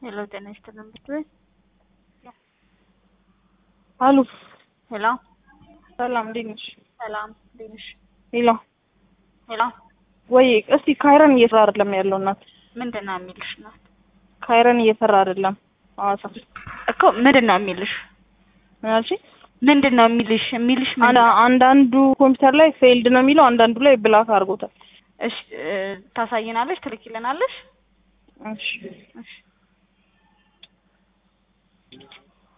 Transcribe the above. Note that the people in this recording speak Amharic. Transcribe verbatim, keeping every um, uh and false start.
Hello, ጤና ይስጥልን ብትበይ። አሉ ሄሎ ሰላም እንዴት ነሽ? ሰላም እንዴት ነሽ? ሄሎ ሄሎ ወይ እስቲ ካይረን እየሰራ አይደለም ያለው እናት። ምንድነው የሚልሽ እናት? ካይረን እየሰራ አይደለም አዋሳ እኮ ምንድነው የሚልሽ? ማለት ምንድነው የሚልሽ? የሚልሽ ምን? አንዳ አንዳንዱ ኮምፒውተር ላይ ፌልድ ነው የሚለው አንዳንዱ ላይ ብላክ አድርጎታል። እሺ ታሳይናለሽ? ትልኪልናለሽ? እሺ እሺ